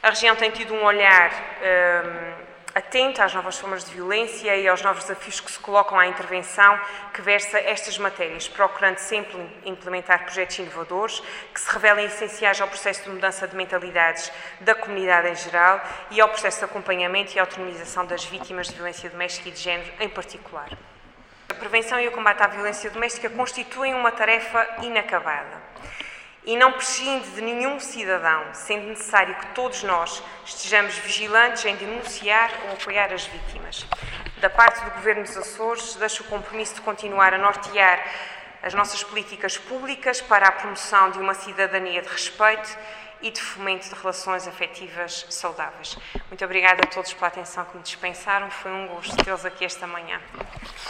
A região tem tido um olhar atento às novas formas de violência e aos novos desafios que se colocam à intervenção que versa estas matérias, procurando sempre implementar projetos inovadores que se revelem essenciais ao processo de mudança de mentalidades da comunidade em geral e ao processo de acompanhamento e autonomização das vítimas de violência doméstica e de género em particular. A prevenção e o combate à violência doméstica constituem uma tarefa inacabada e não prescinde de nenhum cidadão, sendo necessário que todos nós estejamos vigilantes em denunciar ou apoiar as vítimas. Da parte do Governo dos Açores, deixo o compromisso de continuar a nortear as nossas políticas públicas para a promoção de uma cidadania de respeito e de fomento de relações afetivas saudáveis. Muito obrigada a todos pela atenção que me dispensaram, foi um gosto tê-los aqui esta manhã.